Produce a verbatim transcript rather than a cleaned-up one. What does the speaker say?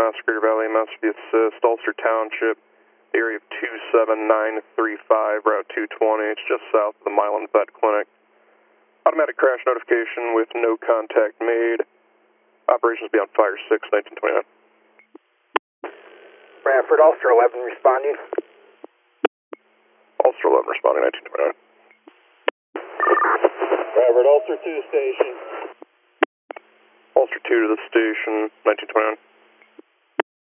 Masquerade Valley, Massachusetts Assist, Ulster Township, area of two seven nine three five, Route two twenty. It's just south of the Milan Vet Clinic. Automatic crash notification with no contact made. Operations beyond Fire six, nineteen twenty-nine. Bradford, Ulster eleven responding. Ulster eleven responding, nineteen twenty-nine. Bradford, Ulster two station. Ulster two to the station, nineteen twenty-nine.